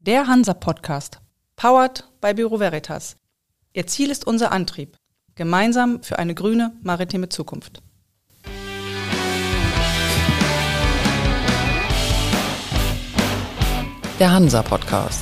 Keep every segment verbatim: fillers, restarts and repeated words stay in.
Der Hansa-Podcast, powered by Bureau Veritas. Ihr Ziel ist unser Antrieb, gemeinsam für eine grüne maritime Zukunft. Der Hansa-Podcast.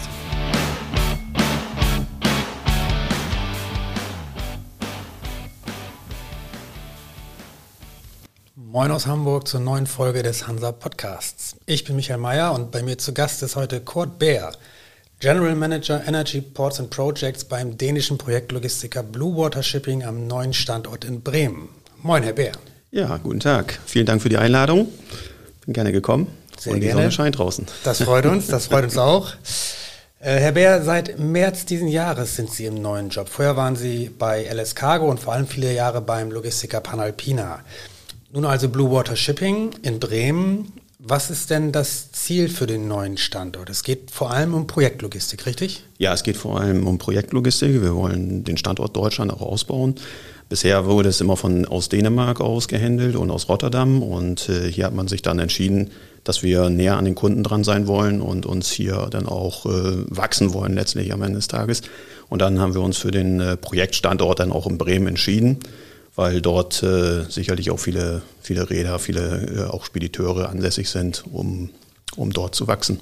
Moin aus Hamburg zur neuen Folge des Hansa-Podcasts. Ich bin Michael Mayer und bei mir zu Gast ist heute Kurt Beer, General Manager Energy Ports and Projects beim dänischen Projektlogistiker Blue Water Shipping am neuen Standort in Bremen. Moin, Herr Beer. Ja, guten Tag. Vielen Dank für die Einladung. Bin gerne gekommen. Sehr und die gerne. Sonne scheint draußen. Das freut uns, das freut uns auch. Äh, Herr Beer, seit März diesen Jahres sind Sie im neuen Job. Vorher waren Sie bei L S Cargo und vor allem viele Jahre beim Logistiker Panalpina. Nun also Blue Water Shipping in Bremen. Was ist denn das Ziel für den neuen Standort? Es geht vor allem um Projektlogistik, richtig? Ja, es geht vor allem um Projektlogistik. Wir wollen den Standort Deutschland auch ausbauen. Bisher wurde es immer von aus Dänemark aus gehandelt und aus Rotterdam. Und äh, hier hat man sich dann entschieden, dass wir näher an den Kunden dran sein wollen und uns hier dann auch äh, wachsen wollen letztlich am Ende des Tages. Und dann haben wir uns für den äh, Projektstandort dann auch in Bremen entschieden, weil dort äh, sicherlich auch viele, viele Reeder, viele äh, auch Spediteure ansässig sind, um, um dort zu wachsen.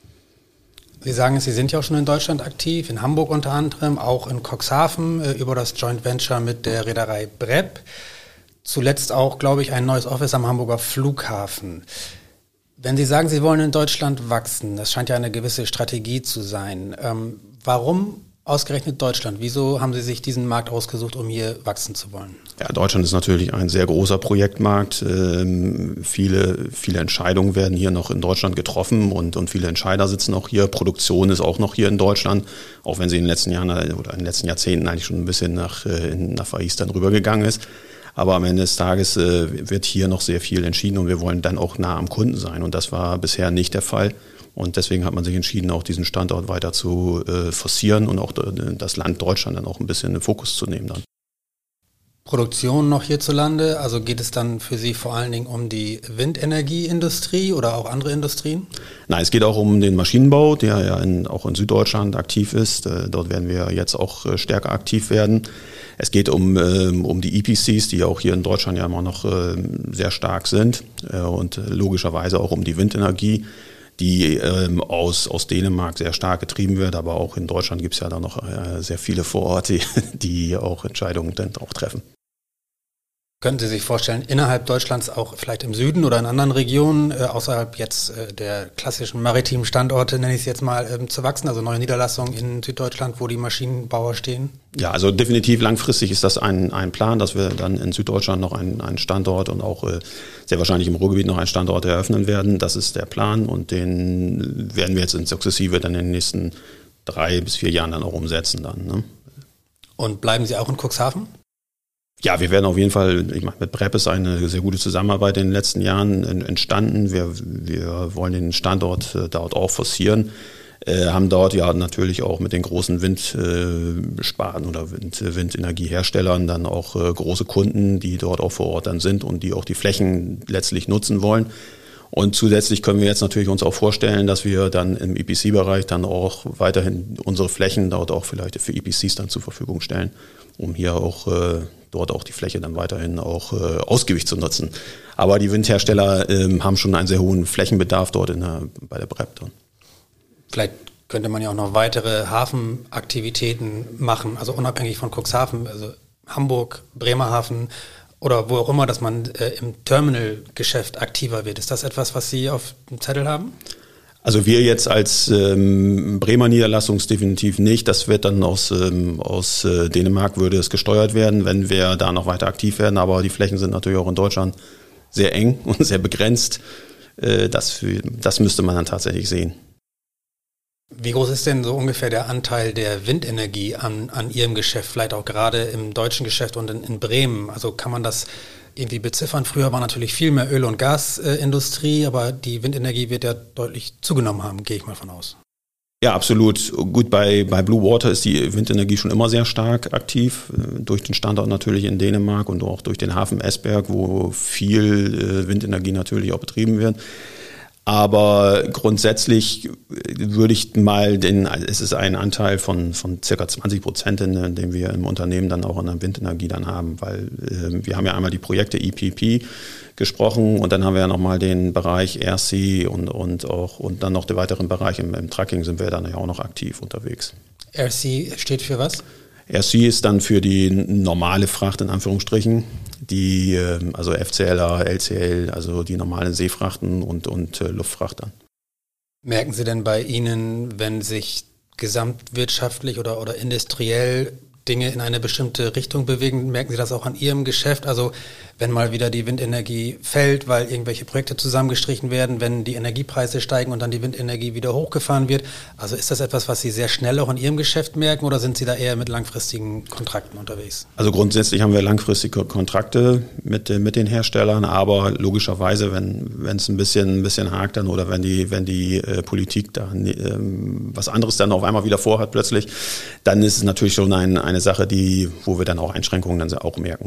Sie sagen es, Sie sind ja auch schon in Deutschland aktiv, in Hamburg unter anderem, auch in Cuxhaven äh, über das Joint Venture mit der Reederei Brepp. Zuletzt auch, glaube ich, ein neues Office am Hamburger Flughafen. Wenn Sie sagen, Sie wollen in Deutschland wachsen, das scheint ja eine gewisse Strategie zu sein. Ähm, warum ausgerechnet Deutschland? Wieso haben Sie sich diesen Markt ausgesucht, um hier wachsen zu wollen? Ja, Deutschland ist natürlich ein sehr großer Projektmarkt. Ähm, viele, viele Entscheidungen werden hier noch in Deutschland getroffen und, und viele Entscheider sitzen auch hier. Produktion ist auch noch hier in Deutschland, auch wenn sie in den letzten Jahren oder in den letzten Jahrzehnten eigentlich schon ein bisschen nach, nach Far East dann rübergegangen ist. Aber am Ende des Tages äh, wird hier noch sehr viel entschieden und wir wollen dann auch nah am Kunden sein. Und das war bisher nicht der Fall. Und deswegen hat man sich entschieden, auch diesen Standort weiter zu äh, forcieren und auch äh, das Land Deutschland dann auch ein bisschen in den Fokus zu nehmen dann. Produktion noch hierzulande, also geht es dann für Sie vor allen Dingen um die Windenergieindustrie oder auch andere Industrien? Nein, es geht auch um den Maschinenbau, der ja in, auch in Süddeutschland aktiv ist. Äh, dort werden wir jetzt auch äh, stärker aktiv werden. Es geht um, ähm, um die E P Cs, die auch hier in Deutschland ja immer noch äh, sehr stark sind äh, und logischerweise auch um die Windenergie, die ähm, aus, aus Dänemark sehr stark getrieben wird, aber auch in Deutschland gibt es ja da noch äh, sehr viele vor Ort, die, die auch Entscheidungen dann auch treffen. Können Sie sich vorstellen, innerhalb Deutschlands auch vielleicht im Süden oder in anderen Regionen, äh, außerhalb jetzt äh, der klassischen maritimen Standorte, nenne ich es jetzt mal, ähm, zu wachsen, also neue Niederlassungen in Süddeutschland, wo die Maschinenbauer stehen? Ja, also definitiv langfristig ist das ein, ein Plan, dass wir dann in Süddeutschland noch einen, einen Standort und auch äh, sehr wahrscheinlich im Ruhrgebiet noch einen Standort eröffnen werden. Das ist der Plan und den werden wir jetzt in sukzessive dann in den nächsten drei bis vier Jahren dann auch umsetzen dann. Ne? Und bleiben Sie auch in Cuxhaven? Ja, wir werden auf jeden Fall, ich meine, mit Brepp ist eine sehr gute Zusammenarbeit in den letzten Jahren entstanden. Wir, wir wollen den Standort dort auch forcieren, äh, haben dort ja natürlich auch mit den großen Windsparten oder Wind, Windenergieherstellern dann auch äh, große Kunden, die dort auch vor Ort dann sind und die auch die Flächen letztlich nutzen wollen. Und zusätzlich können wir jetzt natürlich uns auch vorstellen, dass wir dann im E P C-Bereich dann auch weiterhin unsere Flächen dort auch vielleicht für E P Cs dann zur Verfügung stellen, um hier auch äh, dort auch die Fläche dann weiterhin auch äh, ausgiebig zu nutzen. Aber die Windhersteller äh, haben schon einen sehr hohen Flächenbedarf dort in der, bei der Brepp. Vielleicht könnte man ja auch noch weitere Hafenaktivitäten machen, also unabhängig von Cuxhaven, also Hamburg, Bremerhaven oder wo auch immer, dass man äh, im Terminalgeschäft aktiver wird. Ist das etwas, was Sie auf dem Zettel haben? Also wir jetzt als ähm, Bremer Niederlassung definitiv nicht. Das wird dann aus, ähm, aus äh, Dänemark würde es gesteuert werden, wenn wir da noch weiter aktiv werden. Aber die Flächen sind natürlich auch in Deutschland sehr eng und sehr begrenzt. Äh, das, das müsste man dann tatsächlich sehen. Wie groß ist denn so ungefähr der Anteil der Windenergie an, an Ihrem Geschäft, vielleicht auch gerade im deutschen Geschäft und in, in Bremen? Also kann man das irgendwie beziffern? Früher war natürlich viel mehr Öl- und Gasindustrie, aber die Windenergie wird ja deutlich zugenommen haben, gehe ich mal von aus. Ja, absolut. Gut, bei, bei Blue Water ist die Windenergie schon immer sehr stark aktiv, durch den Standort natürlich in Dänemark und auch durch den Hafen Esbjerg, wo viel Windenergie natürlich auch betrieben wird. Aber grundsätzlich würde ich mal den, es ist ein Anteil von, von circa zwanzig Prozent, den wir im Unternehmen dann auch an der Windenergie dann haben, weil äh, wir haben ja einmal die Projekte E P P gesprochen und dann haben wir ja nochmal den Bereich R C und, und auch, und dann noch den weiteren Bereich im, im Tracking sind wir dann ja auch noch aktiv unterwegs. R C steht für was? R C ist dann für die normale Fracht in Anführungsstrichen, die also F C L R, L C L, also die normalen Seefrachten und, und äh, Luftfrachter. Merken Sie denn bei Ihnen, wenn sich gesamtwirtschaftlich oder, oder industriell Dinge in eine bestimmte Richtung bewegen, merken Sie das auch an Ihrem Geschäft? Also wenn mal wieder die Windenergie fällt, weil irgendwelche Projekte zusammengestrichen werden, wenn die Energiepreise steigen und dann die Windenergie wieder hochgefahren wird. Also ist das etwas, was Sie sehr schnell auch in Ihrem Geschäft merken oder sind Sie da eher mit langfristigen Kontrakten unterwegs? Also grundsätzlich haben wir langfristige Kontrakte mit, mit den Herstellern, aber logischerweise, wenn wenn es ein bisschen ein bisschen hakt dann oder wenn die wenn die äh, Politik da äh, was anderes dann auf einmal wieder vorhat plötzlich, dann ist es natürlich schon ein, eine Sache, die wo wir dann auch Einschränkungen dann auch merken.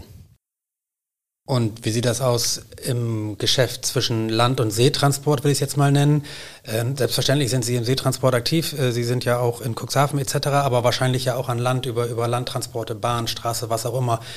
Und wie sieht das aus im Geschäft zwischen Land- und Seetransport, will ich es jetzt mal nennen? Ähm, selbstverständlich sind Sie im Seetransport aktiv. Äh, Sie sind ja auch in Cuxhaven et cetera, aber wahrscheinlich ja auch an Land über, über Landtransporte, Bahn, Straße, was auch immer.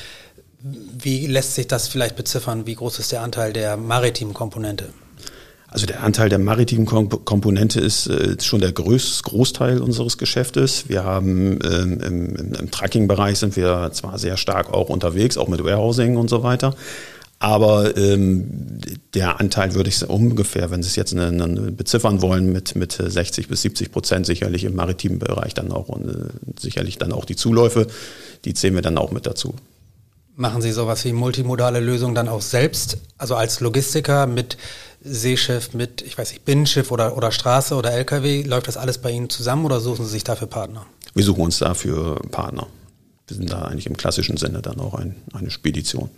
Wie lässt sich das vielleicht beziffern? Wie groß ist der Anteil der maritimen Komponente? Also der Anteil der maritimen Komponente ist äh, schon der Groß, Großteil unseres Geschäftes. Wir haben ähm, im, im Trucking-Bereich sind wir zwar sehr stark auch unterwegs, auch mit Warehousing und so weiter. Aber ähm, der Anteil würde ich ungefähr, wenn Sie es jetzt eine, eine beziffern wollen, mit, mit sechzig bis siebzig Prozent sicherlich im maritimen Bereich dann auch und äh, sicherlich dann auch die Zuläufe, die zählen wir dann auch mit dazu. Machen Sie sowas wie multimodale Lösungen dann auch selbst, also als Logistiker mit Seeschiff, mit, ich weiß nicht, Binnenschiff oder, oder Straße oder L K W, läuft das alles bei Ihnen zusammen oder suchen Sie sich dafür Partner? Wir suchen uns dafür Partner. Wir sind da eigentlich im klassischen Sinne dann auch ein, eine Spedition.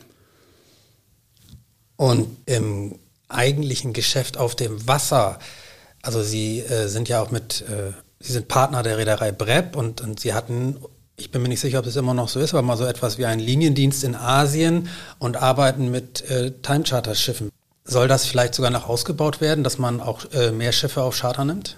Und im eigentlichen Geschäft auf dem Wasser, also Sie äh, sind ja auch mit, äh, Sie sind Partner der Reederei Brepp und, und Sie hatten, ich bin mir nicht sicher, ob es immer noch so ist, aber mal so etwas wie einen Liniendienst in Asien und arbeiten mit äh, Time-Charter-Schiffen. Soll das vielleicht sogar noch ausgebaut werden, dass man auch äh, mehr Schiffe auf Charter nimmt?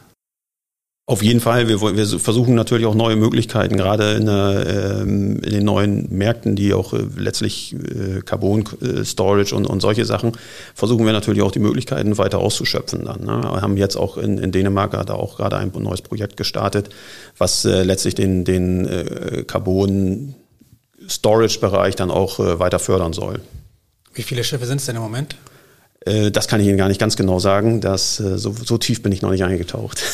Auf jeden Fall. Wir, wir versuchen natürlich auch neue Möglichkeiten, gerade in, äh, in den neuen Märkten, die auch äh, letztlich äh, Carbon äh, Storage und, und solche Sachen, versuchen wir natürlich auch die Möglichkeiten weiter auszuschöpfen. Dann, ne? Wir haben jetzt auch in, in Dänemark da auch gerade ein neues Projekt gestartet, was äh, letztlich den, den äh, Carbon Storage Bereich dann auch äh, weiter fördern soll. Wie viele Schiffe sind es denn im Moment? Das kann ich Ihnen gar nicht ganz genau sagen. Das, so, so tief bin ich noch nicht eingetaucht.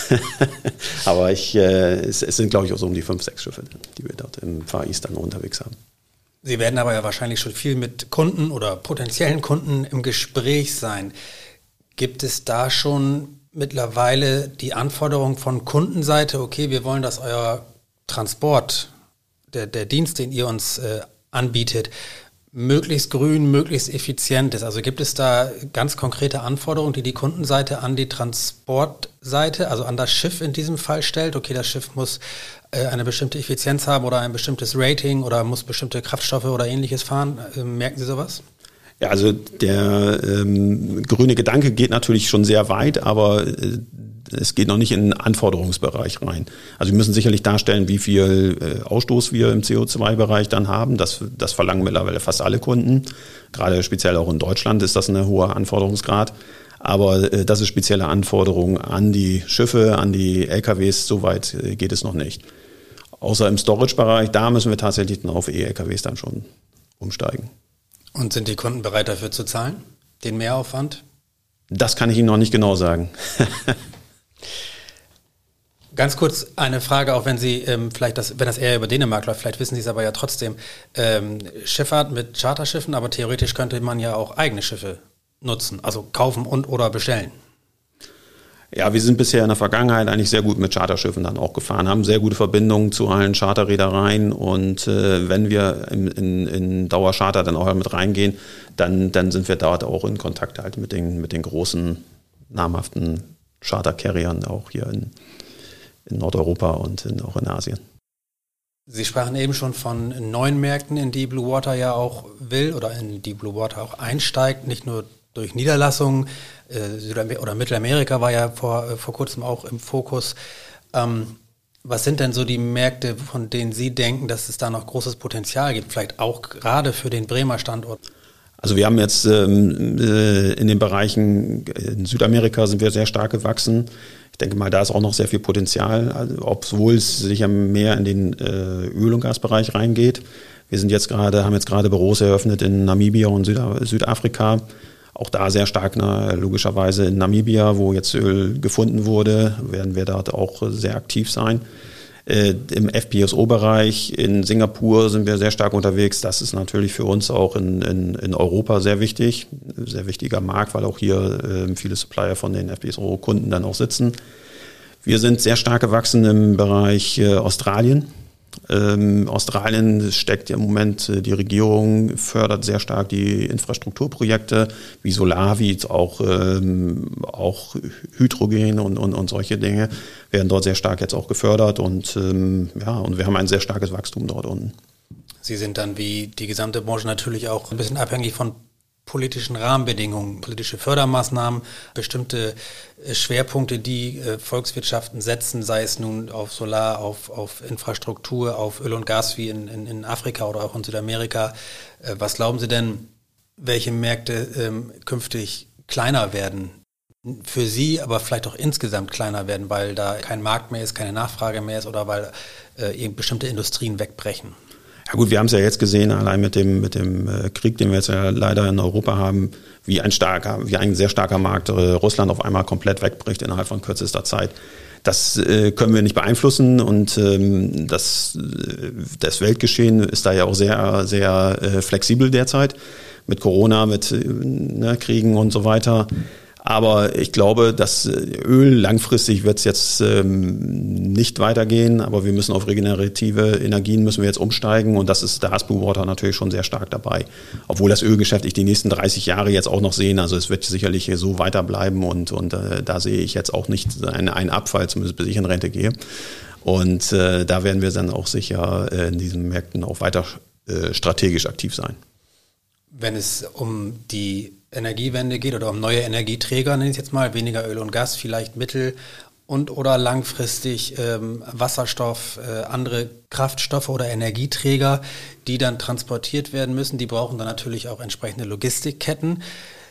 Aber ich, es, es sind, glaube ich, auch so um die fünf, sechs Schiffe, die wir dort im Far East dann unterwegs haben. Sie werden aber ja wahrscheinlich schon viel mit Kunden oder potenziellen Kunden im Gespräch sein. Gibt es da schon mittlerweile die Anforderung von Kundenseite, okay, wir wollen, dass euer Transport, der, der Dienst, den ihr uns äh, anbietet, möglichst grün, möglichst effizient ist? Also gibt es da ganz konkrete Anforderungen, die die Kundenseite an die Transportseite, also an das Schiff in diesem Fall stellt? Okay, das Schiff muss äh, eine bestimmte Effizienz haben oder ein bestimmtes Rating oder muss bestimmte Kraftstoffe oder ähnliches fahren. Äh, merken Sie sowas? Ja, also der ähm, grüne Gedanke geht natürlich schon sehr weit, aber äh, es geht noch nicht in den Anforderungsbereich rein. Also wir müssen sicherlich darstellen, wie viel äh, Ausstoß wir im C O zwei Bereich dann haben. Das, das verlangen mittlerweile fast alle Kunden. Gerade speziell auch in Deutschland ist das ein hoher Anforderungsgrad. Aber äh, das ist spezielle Anforderungen an die Schiffe, an die L K Ws. Soweit äh, geht es noch nicht. Außer im Storage-Bereich, da müssen wir tatsächlich dann auf E-L K Ws dann schon umsteigen. Und sind die Kunden bereit dafür zu zahlen? Den Mehraufwand? Das kann ich Ihnen noch nicht genau sagen. Ganz kurz eine Frage, auch wenn Sie ähm, vielleicht das, wenn das eher über Dänemark läuft, vielleicht wissen Sie es aber ja trotzdem. Ähm, Schifffahrt mit Charterschiffen, aber theoretisch könnte man ja auch eigene Schiffe nutzen, also kaufen und oder bestellen. Ja, wir sind bisher in der Vergangenheit eigentlich sehr gut mit Charterschiffen dann auch gefahren, haben sehr gute Verbindungen zu allen Charterreedereien und äh, wenn wir in, in, in Dauercharter dann auch mit reingehen, dann, dann sind wir dort auch in Kontakt halt mit den, mit den großen, namhaften Charter-Carriern auch hier in, in Nordeuropa und in, auch in Asien. Sie sprachen eben schon von neuen Märkten, in die Blue Water ja auch will oder in die Blue Water auch einsteigt, nicht nur durch Niederlassungen. Äh, Südamer- oder Mittelamerika war ja vor, äh, vor kurzem auch im Fokus. Ähm, was sind denn so die Märkte, von denen Sie denken, dass es da noch großes Potenzial gibt, vielleicht auch gerade für den Bremer Standort? Also wir haben jetzt ähm, äh, in den Bereichen, in Südamerika sind wir sehr stark gewachsen. Ich denke mal, da ist auch noch sehr viel Potenzial, also, obwohl es sicher mehr in den äh, Öl- und Gasbereich reingeht. Wir sind jetzt gerade, haben jetzt gerade Büros eröffnet in Namibia und Süda- Südafrika. Auch da sehr stark, na, logischerweise in Namibia, wo jetzt Öl gefunden wurde, werden wir dort auch sehr aktiv sein. Äh, Im F P S O-Bereich in Singapur sind wir sehr stark unterwegs. Das ist natürlich für uns auch in, in, in Europa sehr wichtig, sehr wichtiger Markt, weil auch hier äh, viele Supplier von den F P S O-Kunden dann auch sitzen. Wir sind sehr stark gewachsen im Bereich äh, Australien. Ähm, Australien steckt im Moment, äh, die Regierung fördert sehr stark die Infrastrukturprojekte wie Solar, wie auch, ähm, auch Hydrogen und, und, und solche Dinge werden dort sehr stark jetzt auch gefördert und, ähm, ja, und wir haben ein sehr starkes Wachstum dort unten. Sie sind dann wie die gesamte Branche natürlich auch ein bisschen abhängig von politischen Rahmenbedingungen, politische Fördermaßnahmen, bestimmte Schwerpunkte, die äh, Volkswirtschaften setzen, sei es nun auf Solar, auf, auf Infrastruktur, auf Öl und Gas wie in, in, in Afrika oder auch in Südamerika. Äh, was glauben Sie denn, welche Märkte ähm, künftig kleiner werden? Für Sie, aber vielleicht auch insgesamt kleiner werden, weil da kein Markt mehr ist, keine Nachfrage mehr ist oder weil äh, bestimmte Industrien wegbrechen? Ja gut, wir haben es ja jetzt gesehen, allein mit dem mit dem Krieg, den wir jetzt ja leider in Europa haben, wie ein starker, wie ein sehr starker Markt äh, Russland auf einmal komplett wegbricht innerhalb von kürzester Zeit. Das äh, können wir nicht beeinflussen und ähm, das, äh, das Weltgeschehen ist da ja auch sehr sehr äh, flexibel derzeit mit Corona, mit äh, ne, Kriegen und so weiter. Aber ich glaube, dass Öl langfristig wird es jetzt ähm, nicht weitergehen, aber wir müssen auf regenerative Energien müssen wir jetzt umsteigen und das ist da ist Blue Water natürlich schon sehr stark dabei. Obwohl das Ölgeschäft ich die nächsten dreißig Jahre jetzt auch noch sehen, also es wird sicherlich so weiterbleiben und und äh, da sehe ich jetzt auch nicht einen, einen Abfall, zumindest bis ich in Rente gehe. Und äh, da werden wir dann auch sicher äh, in diesen Märkten auch weiter äh, strategisch aktiv sein. Wenn es um die Energiewende geht oder um neue Energieträger, nenne ich es jetzt mal, weniger Öl und Gas, vielleicht mittel- und oder langfristig ähm, Wasserstoff, äh, andere Kraftstoffe oder Energieträger, die dann transportiert werden müssen, die brauchen dann natürlich auch entsprechende Logistikketten.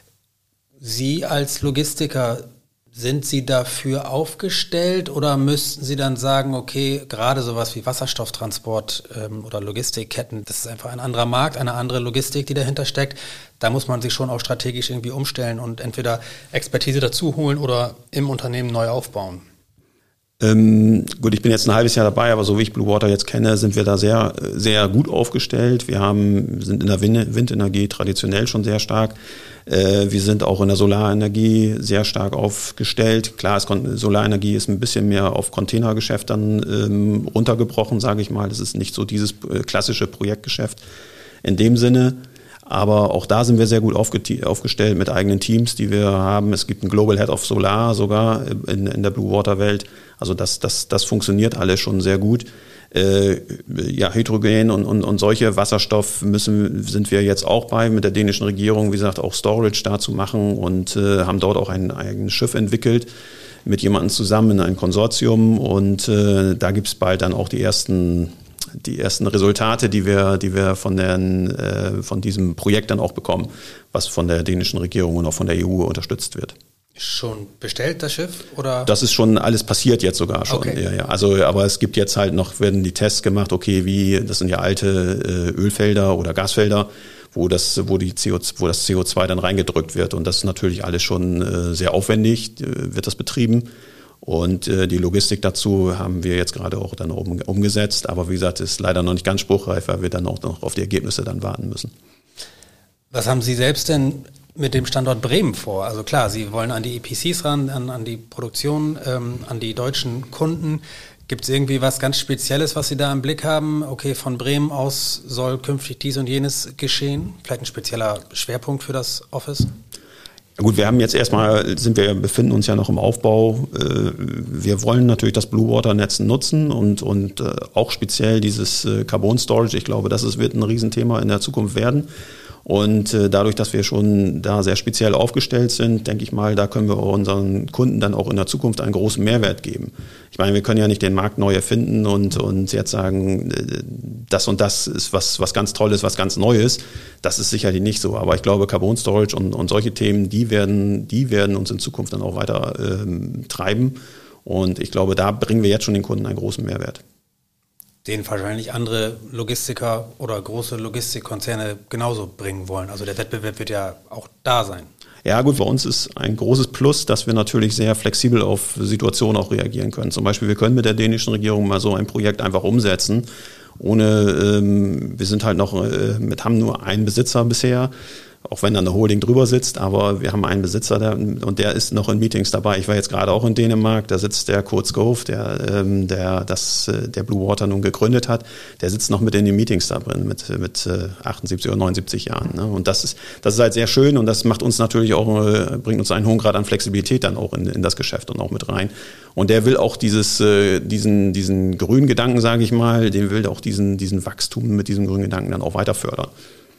Sie als Logistiker, sind Sie dafür aufgestellt oder müssten Sie dann sagen, okay, gerade sowas wie Wasserstofftransport ähm, oder Logistikketten, das ist einfach ein anderer Markt, eine andere Logistik, die dahinter steckt. Da muss man sich schon auch strategisch irgendwie umstellen und entweder Expertise dazu holen oder im Unternehmen neu aufbauen. Ähm, gut, ich bin jetzt ein halbes Jahr dabei, aber so wie ich Blue Water jetzt kenne, sind wir da sehr, sehr gut aufgestellt. Wir haben, sind in der Wind- Windenergie traditionell schon sehr stark. Äh, wir sind auch in der Solarenergie sehr stark aufgestellt. Klar, es, Solarenergie ist ein bisschen mehr auf Containergeschäft dann ähm, runtergebrochen, sage ich mal. Das ist nicht so dieses äh, klassische Projektgeschäft in dem Sinne. Aber auch da sind wir sehr gut aufge- aufgestellt mit eigenen Teams, die wir haben. Es gibt einen Global Head of Solar sogar in, in der Blue Water Welt. Also das, das, das funktioniert alles schon sehr gut. Äh, ja, Hydrogen und, und, und solche Wasserstoff müssen, sind wir jetzt auch bei mit der dänischen Regierung, wie gesagt, auch Storage da zu machen und äh, haben dort auch ein eigenes Schiff entwickelt mit jemandem zusammen in einem Konsortium und äh, da gibt es bald dann auch die ersten die ersten Resultate, die wir, die wir von, den, äh, von diesem Projekt dann auch bekommen, was von der dänischen Regierung und auch von der E U unterstützt wird. Schon bestellt, das Schiff? Oder? Das ist schon alles passiert jetzt sogar schon. Okay. Ja, ja. Also, aber es gibt jetzt halt noch, werden die Tests gemacht, okay, wie, das sind ja alte äh, Ölfelder oder Gasfelder, wo das, wo die C O zwei, wo das C O zwei dann reingedrückt wird. Und das ist natürlich alles schon äh, sehr aufwendig, äh, wird das betrieben. Und äh, die Logistik dazu haben wir jetzt gerade auch dann um, umgesetzt. Aber wie gesagt, ist leider noch nicht ganz spruchreif, weil wir dann auch noch auf die Ergebnisse dann warten müssen. Was haben Sie selbst denn mit dem Standort Bremen vor? Also klar, Sie wollen an die E P Cs ran, an, an die Produktion, ähm, an die deutschen Kunden. Gibt es irgendwie was ganz Spezielles, was Sie da im Blick haben? Okay, von Bremen aus soll künftig dies und jenes geschehen? Vielleicht ein spezieller Schwerpunkt für das Office? Gut, wir haben jetzt erstmal, sind wir, befinden uns ja noch im Aufbau. Wir wollen natürlich das Blue Water Netz nutzen und, und auch speziell dieses Carbon Storage. Ich glaube, das ist, wird ein Riesenthema in der Zukunft werden. Und äh, dadurch, dass wir schon da sehr speziell aufgestellt sind, denke ich mal, da können wir unseren Kunden dann auch in der Zukunft einen großen Mehrwert geben. Ich meine, wir können ja nicht den Markt neu erfinden und, und jetzt sagen, das und das ist was, was ganz Tolles, was ganz Neues. Das ist sicherlich nicht so. Aber ich glaube, Carbon Storage und, und solche Themen, die werden, die werden uns in Zukunft dann auch weiter ähm, treiben. Und ich glaube, da bringen wir jetzt schon den Kunden einen großen Mehrwert. Den wahrscheinlich andere Logistiker oder große Logistikkonzerne genauso bringen wollen. Also der Wettbewerb wird ja auch da sein. Ja gut, bei uns ist ein großes Plus, dass wir natürlich sehr flexibel auf Situationen auch reagieren können. Zum Beispiel, wir können mit der dänischen Regierung mal so ein Projekt einfach umsetzen. Ohne, ähm, wir sind halt noch, äh, mit haben nur einen Besitzer bisher, auch wenn da eine Holding drüber sitzt, aber wir haben einen Besitzer der, und der ist noch in Meetings dabei. Ich war jetzt gerade auch in Dänemark, da sitzt der Kurt Skov, der, ähm, der, das, der Blue Water nun gegründet hat, der sitzt noch mit in den Meetings da drin, mit, mit achtundsiebzig oder neunundsiebzig Jahren. Ne? Und das ist, das ist halt sehr schön und das macht uns natürlich auch, bringt uns einen hohen Grad an Flexibilität dann auch in, in das Geschäft und auch mit rein. Und der will auch dieses, diesen, diesen grünen Gedanken, sage ich mal, den will auch diesen, diesen Wachstum mit diesem grünen Gedanken dann auch weiter fördern.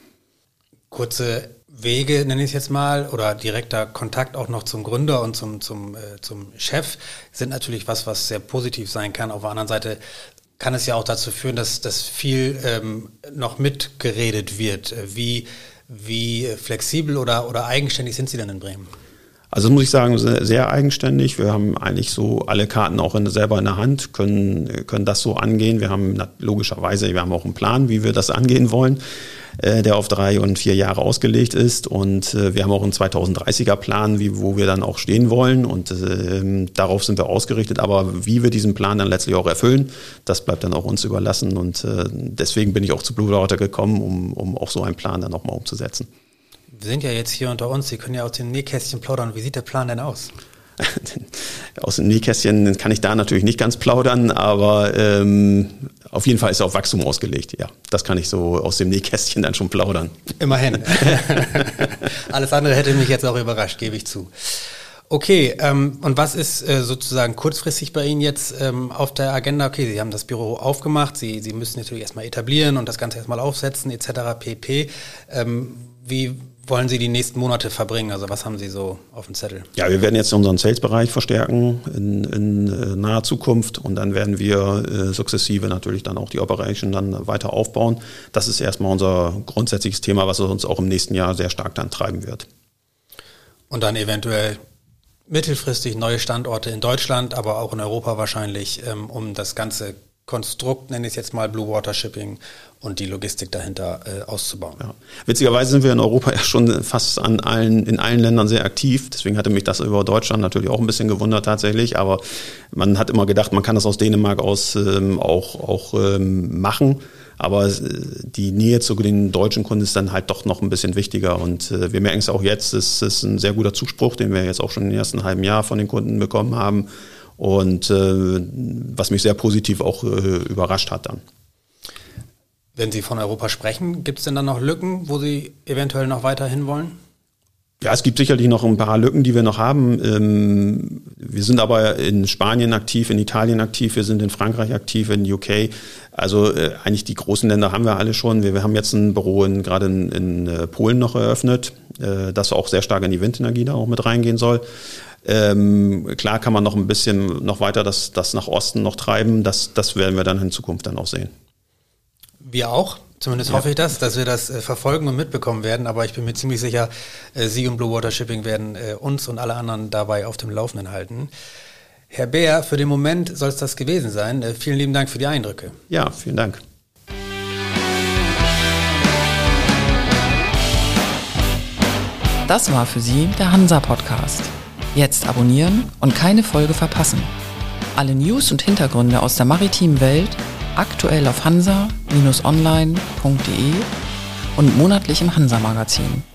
Kurze Wege, nenne ich es jetzt mal, oder direkter Kontakt auch noch zum Gründer und zum, zum, äh, zum Chef sind natürlich was, was sehr positiv sein kann. Auf der anderen Seite kann es ja auch dazu führen, dass, dass viel ähm, noch mitgeredet wird. Wie, wie flexibel oder, oder eigenständig sind Sie denn in Bremen? Also muss ich sagen, sehr, sehr eigenständig. Wir haben eigentlich so alle Karten auch in, selber in der Hand, können, können das so angehen. Wir haben logischerweise, wir haben auch einen Plan, wie wir das angehen wollen, äh, der auf drei und vier Jahre ausgelegt ist. Und äh, wir haben auch einen zweitausenddreißiger Plan, wie, wo wir dann auch stehen wollen. Und äh, darauf sind wir ausgerichtet. Aber wie wir diesen Plan dann letztlich auch erfüllen, das bleibt dann auch uns überlassen. Und äh, deswegen bin ich auch zu Blue Water gekommen, um, um auch so einen Plan dann nochmal umzusetzen. Wir sind ja jetzt hier unter uns, Sie können ja aus dem Nähkästchen plaudern. Wie sieht der Plan denn aus? Aus dem Nähkästchen kann ich da natürlich nicht ganz plaudern, aber ähm, auf jeden Fall ist er auf Wachstum ausgelegt. Ja, das kann ich so aus dem Nähkästchen dann schon plaudern. Immerhin. Alles andere hätte mich jetzt auch überrascht, gebe ich zu. Okay, ähm, und was ist äh, sozusagen kurzfristig bei Ihnen jetzt ähm, auf der Agenda? Okay, Sie haben das Büro aufgemacht, Sie, Sie müssen natürlich erstmal etablieren und das Ganze erstmal aufsetzen et cetera pp. Ähm, wie wollen Sie die nächsten Monate verbringen? Also was haben Sie so auf dem Zettel? Ja, wir werden jetzt unseren Sales-Bereich verstärken in, in äh, naher Zukunft und dann werden wir äh, sukzessive natürlich dann auch die Operation dann weiter aufbauen. Das ist erstmal unser grundsätzliches Thema, was uns auch im nächsten Jahr sehr stark dann treiben wird. Und dann eventuell mittelfristig neue Standorte in Deutschland, aber auch in Europa wahrscheinlich, ähm, um das ganze Konstrukt, nenne ich es jetzt mal, Blue Water Shipping und die Logistik dahinter äh, auszubauen. Ja. Witzigerweise sind wir in Europa ja schon fast an allen, in allen Ländern sehr aktiv. Deswegen hatte mich das über Deutschland natürlich auch ein bisschen gewundert tatsächlich. Aber man hat immer gedacht, man kann das aus Dänemark aus ähm, auch, auch ähm, machen. Aber die Nähe zu den deutschen Kunden ist dann halt doch noch ein bisschen wichtiger. Und äh, wir merken es auch jetzt, es ist ein sehr guter Zuspruch, den wir jetzt auch schon im ersten halben Jahr von den Kunden bekommen haben. Und äh, was mich sehr positiv auch äh, überrascht hat dann. Wenn Sie von Europa sprechen, gibt es denn dann noch Lücken, wo Sie eventuell noch weiter hin wollen? Ja, es gibt sicherlich noch ein paar Lücken, die wir noch haben. Ähm, wir sind aber in Spanien aktiv, in Italien aktiv, wir sind in Frankreich aktiv, in U K. Also äh, eigentlich die großen Länder haben wir alle schon. Wir, wir haben jetzt ein Büro in, gerade in, in äh, Polen noch eröffnet, äh, das auch sehr stark in die Windenergie da auch mit reingehen soll. Ähm, klar kann man noch ein bisschen noch weiter das, das nach Osten noch treiben. Das, das werden wir dann in Zukunft dann auch sehen. Wir auch. Zumindest ja. hoffe ich das, dass wir das äh, verfolgen und mitbekommen werden. Aber ich bin mir ziemlich sicher, äh, Sie und Blue Water Shipping werden äh, uns und alle anderen dabei auf dem Laufenden halten. Herr Beer, für den Moment soll es das gewesen sein. Äh, vielen lieben Dank für die Eindrücke. Ja, vielen Dank. Das war für Sie der Hansa-Podcast. Jetzt abonnieren und keine Folge verpassen. Alle News und Hintergründe aus der maritimen Welt aktuell auf hansa Bindestrich online Punkt de und monatlich im Hansa-Magazin.